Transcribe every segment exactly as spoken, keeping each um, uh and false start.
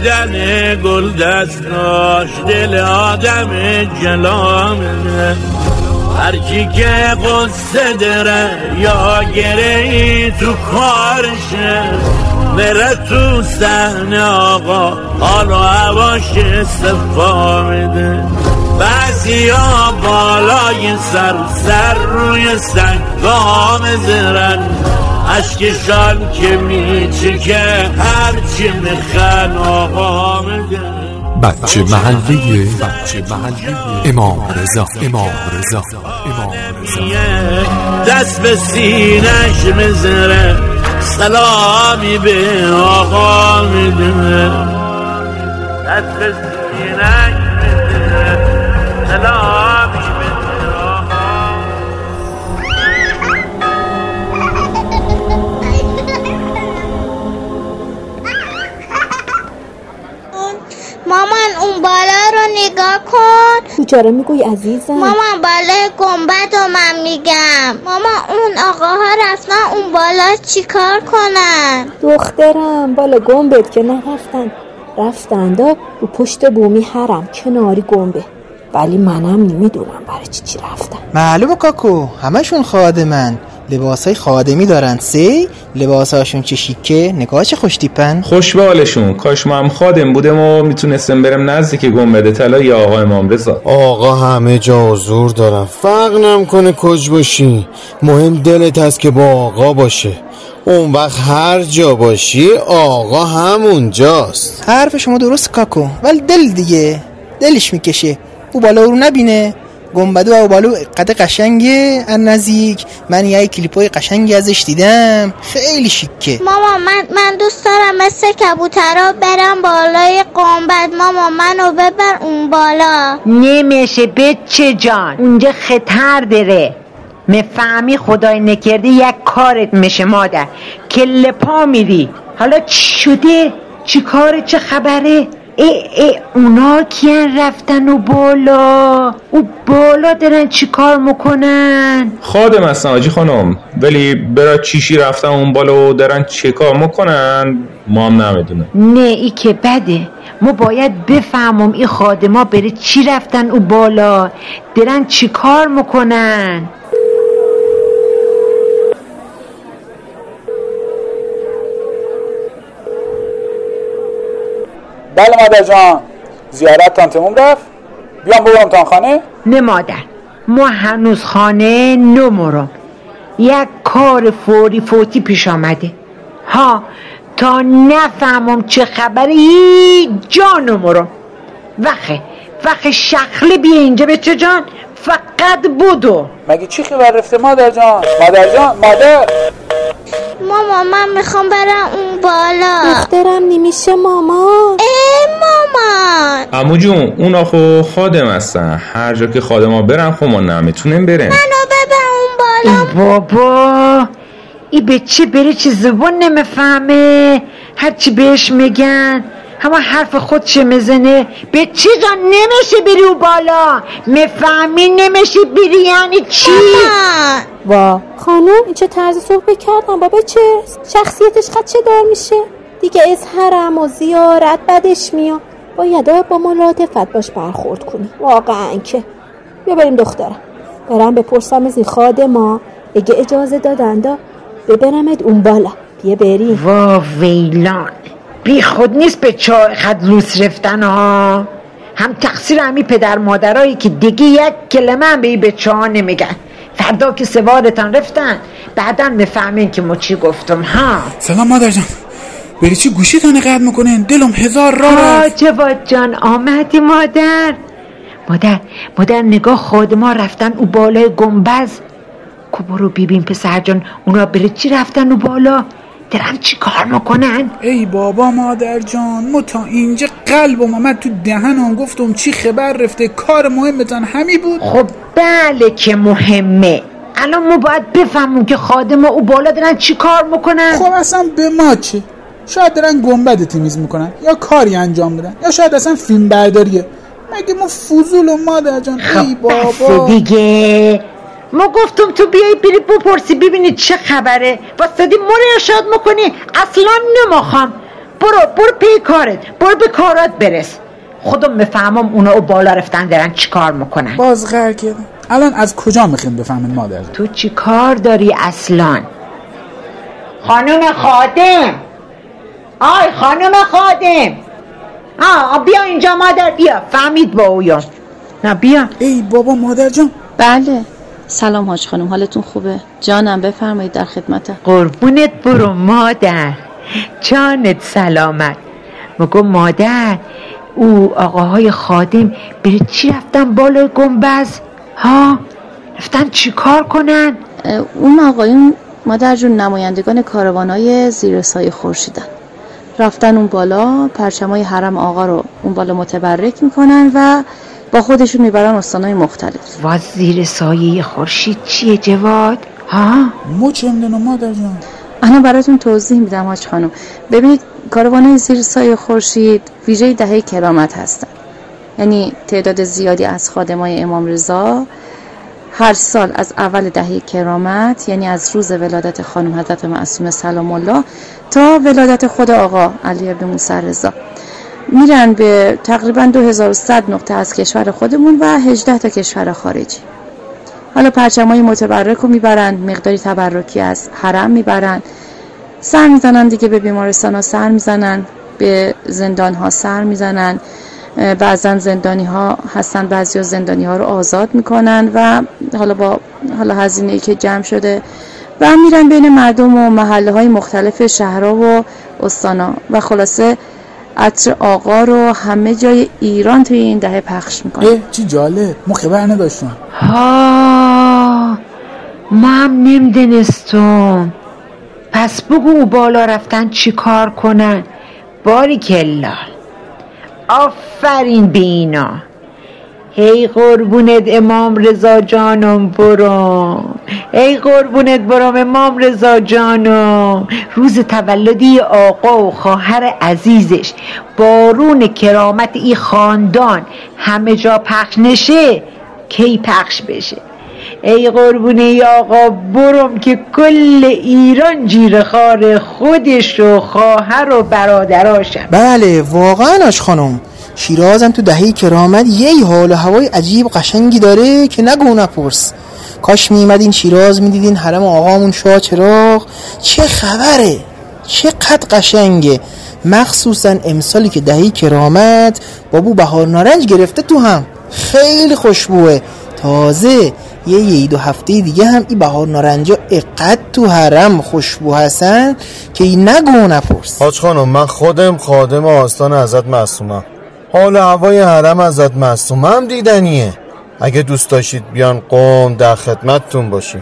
دیدن گل دستاش دل آدم جلامه، هرکی که قصه داره یا گره تو کارشه، بره تو صحنه آقا حال و هواش صفا میده. بعضیا بالای سر سر روی سنگا میذارن، اشکشان که میچکه هرچی میخن آقا میده. بچه محله بچه محله امام رضا امام رضا امام رضا دست به سینش میذاره، سلامی به آقا میده. دست به سینش میذاره، سلامی به آقا. مامان اون بالا رو نگاه کن. کجا رو میگوی عزیزم؟ مامان بالای گنبد رو من میگم. مامان اون آقاها رفتن اون بالا چیکار کنن؟ دخترم بالا گنبد که نرفتن، رفتن دا رو پشت بومی حرم کناری گنبه، ولی منم نمیدونم برای چی چی رفتن. معلومه کاکو، همشون خادمن، لباسای خادمی دارن. سی لباساشون چه شیکه، نگاه چه خوش تیپن. خوشبالشون. کاش ما هم خادم بودم و میتونستم برم نزدیک گنبد طلا یا آقا امام رضا. آقا همه جا حضور دارن، فرق نمیکنه کج باشی، مهم دلت هست که با آقا باشه. اون وقت هر جا باشی آقا همون جاست. حرف شما درست کاکو، ولی دل دیگه دلش میکشه او بالا رو نبینه. گنبدو او بالو قد قشنگه از نزدیک. من یه کلیپای قشنگی ازش دیدم، خیلی شیکه. ماما من من دوست دارم مثل کبوترها برم بالای گنبد. ماما منو ببر اون بالا. نمیشه بچه جان، اونجا خطر داره. مفهمی خدای نکرده یک کارت میشه مادر، کله پا میری. حالا چی شده؟ چی کاره؟ چه خبره؟ ای ای اونا کیان رفتن و بالا؟ او بالا دارن چی کار میکنن؟ خادم هستن آجی خانم، ولی برای چیشی رفتن اون بالا و دارن چی کار میکنن ما هم نمیدونم. نه ای که بده، ما باید بفهمم این خادما بره چی رفتن او بالا، دارن چی کار میکنن. بله مادر جان، زیارت تانتمون رفت؟ بیام ببرم تان خانه؟ نه مادر، ما هنوز خانه نمرم، یک کار فوری فوتی پیش آمده. ها تا نفهمم چه خبره هیچ جا نمرم. وقت وقت شخله بیا اینجا بچه جان، فقط بودو. مگه چی خبر رفته مادر جان؟ مادر جان مادر. ماما من میخوام برم اون بالا. دخترم نمیشه مامان. ای مامان. عمو جون اون آخو خادم هستن، هر جا که خادم ها برن خب ما نمیتونیم برن. منو ببر اون بالا. ای بابا ای بچه بره چه زبان نمیفهمه، هرچی بهش میگن همه حرف خودشه میزنه. بچه جان نمیشه بری اون بالا، مفهمی نمیشه بری یعنی چی؟ وا خانم این چه طرز صحبت کردن بابا، چه شخصیتش خد چه دار میشه دیگه؟ از حرم و زیارت بدش میاد، باید با ملاطفت باش برخورد کنی واقعا. که بیا بریم دخترم، برم بپرسم از این خادما اگه اجازه دادن دا ببرمت اون بالا. بیا بریم. وا ویلان بی خود نیست به چای خد روس رفتن ها. هم تقصیر همی پدر مادرایی که دیگه یک کلمه هم به این بچه ها نمیگن. فردا که سوارتان رفتن بعدا میفهمین که ما چی گفتم. ها سلام مادر جان، بری چی گوشی تانه قد میکنین؟ دلم هزار راه رفت. جواد جان آمدی مادر. مادر مادر نگاه خادما رفتن او بالای گنبز. کو برو بیبین پسر جان اونا بری چی رفتن او بالا، درم چی کار میکنن؟ ای بابا مادر جان، ما تا اینجا قلبم آمد تو دهنم، گفتم چی خبر رفته، کار مهمتان همی بود. خب بله که مهمه، الان ما باید بفهمون که خادم او بالا دارن چی کار میکنن. خب اصلا به ما چه؟ شاید دارن گنبد تمیز میکنن یا کاری انجام بدن، یا شاید اصلا فیلم برداریه. مگه ما فضول و مادر جان؟ ای بابا بس دیگه، ما گفتم تو بیایی بری بپرسی ببینی چه خبره، واسدی موری ارشاد میکنی. اصلا نمیخوام، برو برو پی کارت، برو به کارات برس. خودم بفهمم اونا او بالا رفتن دارن چی کار میکنن. باز غر کردم. الان از کجا میخوایم بفهمین مادر جان؟ تو چی کار داری اصلا؟ خانم خادم، آی خانم خادم، آه بیا اینجا مادر، بیا. فهمید با اویا؟ نه بیا. ای بابا مادر جان. بله سلام حاج خانم، حالتون خوبه؟ جانم بفرمایید در خدمتم. قربونت برو مادر، جانت سلامت. مگو مادر او آقاهای خادم بره چی رفتن بالای گنبز؟ ها رفتن چی کار کنن؟ اون آقایون مادر جون نمایندگان کاروانای زیر سایه خورشیدن، رفتن اون بالا پرچمای حرم آقا رو اون بالا متبرک میکنن و با خودشون میبرن استانهای مختلف. و زیر سایه خورشید چیه جواد؟ ها مو چه میدونم مادر جان. انا براتون توضیح میدم حاج خانم. ببینید کاروانای زیر سایه خورشید ویژه دهه کرامت هستن، یعنی تعداد زیادی از خادمای امام رضا هر سال از اول دهه کرامت، یعنی از روز ولادت خانم حضرت معصومه سلام الله تا ولادت خود آقا علی بن موسی رضا، میرن به تقریبا دو هزار و صد نقطه از کشور خودمون و هجده تا کشور خارجی. حالا پرچمای متبرک رو میبرن، مقداری تبرکی از حرم میبرن، سر میزنن دیگه، به بیمارستان ها سر میزنن، به زندان ها سر میزنن. بعضا زندانی ها هستن، بعضی ها زندانی ها رو آزاد میکنن و حالا با حالا هزینه‌ای که جمع شده و میرن بین مردم و محله های مختلف شهرها و استانا و خلاصه عطر آقا رو همه جای ایران توی این دهه پخش میکنن. اه چی جالب، ما خبر نداشتم. ها ما هم نمیدونستم. پس بگو بالا رفتن چی کار کنن. باریکلا، آفرین بینا. هی قربونت امام رضا جانم برام، ای قربونت برام امام رضا جانم. روز تولدی آقا و خواهر عزیزش بارون کرامت ای خاندان همه جا پخش نشه، کی پخش بشه؟ ای قربونه ای آقا برم که کل ایران جیر خار خودش و خواهر و برادراشم. بله واقعا آش خانم، شیرازم تو دهه کرامت یه حال و هوای عجیب قشنگی داره که نگو نپرس. کاش میمدین شیراز میدیدین حرم آقامون شاه چراغ چه خبره، چقدر قشنگه. مخصوصا امسالی که دهه کرامت بابو بهار نارنج گرفته تو هم خیلی خوشبوه. تازه یه یه دو هفته دیگه هم این بهار نارنجا اقد تو حرم خوشبو هستن که این نگو نپرس. حاج خانم من خودم خادم آستان حضرت معصومم، حال هوای حرم حضرت معصومه هم دیدنیه. اگه دوست داشتید بیان قم در خدمتتون باشیم.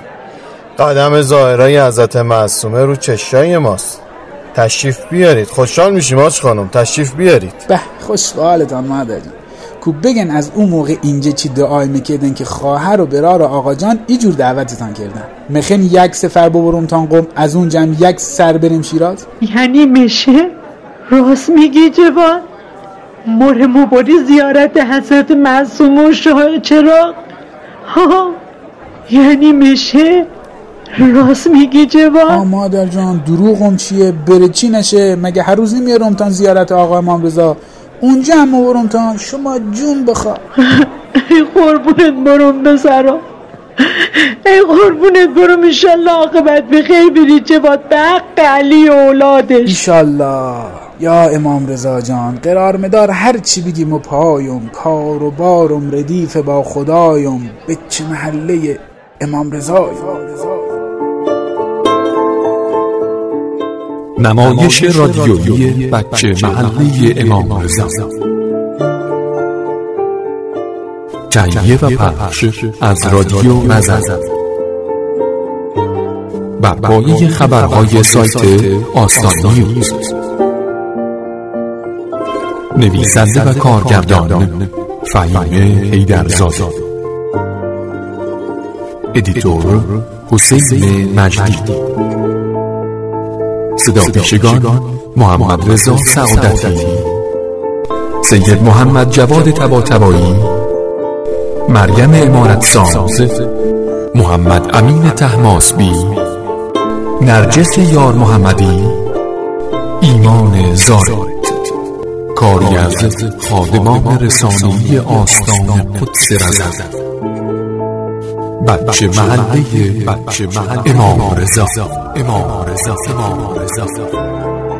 قدم ظاهرای حضرت معصومه رو چشای ماست. تشریف بیارید، خوشحال میشیم حاج خانم، تشریف بیارید. به خوشحالتان مادر جان. کو بگن از اون موقع اینجا چی دعای میکردن که خواهر و برار و آقا جان اینجور دعوتتان کردن. میخین یک سفر ببرم تان قم، از اون جمع یک سر بریم شیراز. یعنی میشه؟ راست میگی جوان؟ مره مباری زیارت حضرت معصوم و شاه چراغ؟ ها یعنی میشه؟ راست میگی جوان؟ آه مادر جان دروغم چیه؟ بره چی نشه؟ مگه هر روز نمیارم تان زیارت آقا امام رضا؟ اونجا هم مبارم تان شما جون بخوا. ای قربونت برم بسرا، ای قربونت برم، انشالله عاقبت بخیر بری جواد به حق علی و اولادش انشالله. یا امام رضا جان قرار مدار هر چی بگیم و پایم، کار و بارم ردیف با خدایم، به چه محله امام رضا. نمایش رادیویی بچه محله امام رضا، تهیه و پخش از رادیو نظر بر پایه خبرهای سایت آستان نیوز. نویسنده و کارگردان فهیم حیدرزاده، ادیتور حسین مجدی، صدا پیشگان محمد رضا سعادتی، سید محمد جواد طباطبایی، مریم امارت ساز، محمد امین طهماسبی، نرجس یار محمدی، ایمان زارد، کاری از خادمان رسانه‌ای آستان قدس رضا، بچه محله بچه محله امام رضا امام رضا امام رضا